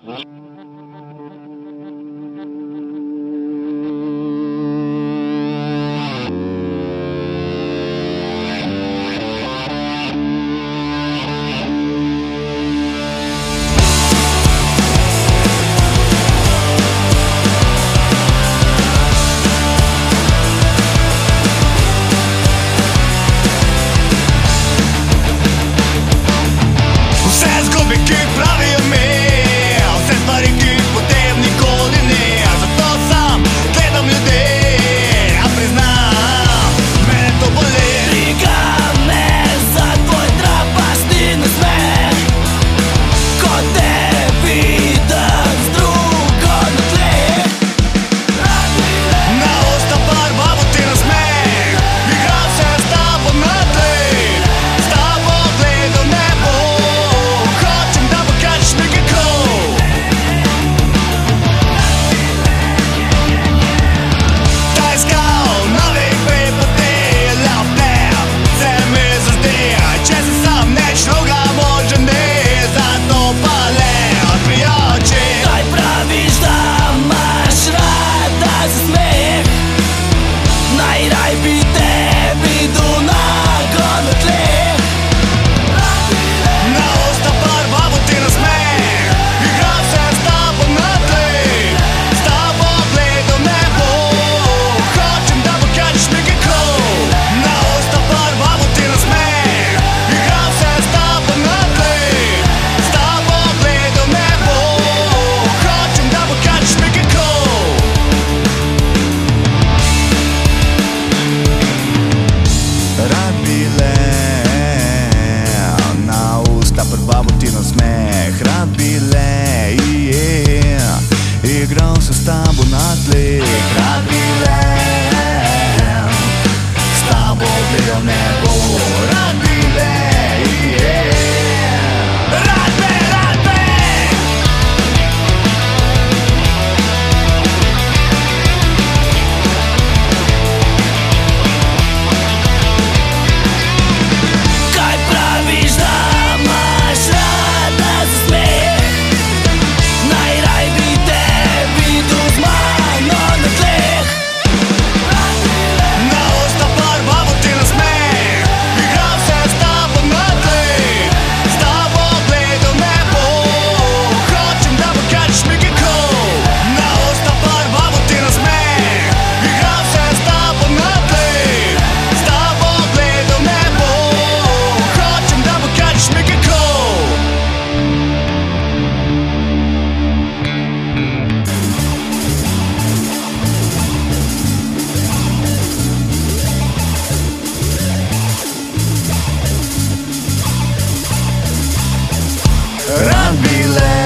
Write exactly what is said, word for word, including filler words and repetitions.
Играл с тобой на тле, рад билет, с тобой был небо, рад билет, рад билет, рад билет. Kaj praviš, da imaš rada za smeh? Naj raj bi tebi do z mano na tleh. Na usta barvavo ti nasmeh, igral se s tabo na tleh, s tabo gledal nebo, hočem da pokažeš mi kako. Na usta barvavo ti nasmeh, igral se s tabo na tleh, s tabo gledal nebo, hočem da pokažeš mi kako. Rad bi le